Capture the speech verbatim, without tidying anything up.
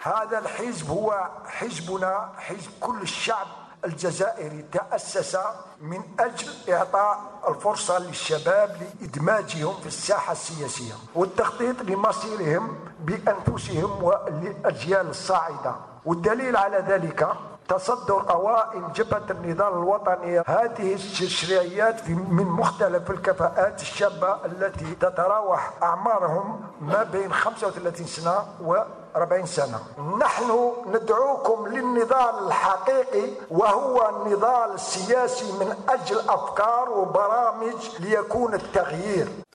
هذا الحزب هو حزبنا، حزب كل الشعب الجزائري، تأسس من أجل إعطاء الفرصة للشباب لإدماجهم في الساحة السياسية والتخطيط لمصيرهم بأنفسهم وللأجيال الصاعدة. والدليل على ذلك تصدر أوائل جبهة النضال الوطني هذه التشريعيات من مختلف الكفاءات الشابة التي تتراوح أعمارهم ما بين خمسة وثلاثين سنة و أربعين سنة. نحن ندعوكم للنضال الحقيقي، وهو النضال السياسي من أجل أفكار وبرامج ليكون التغيير.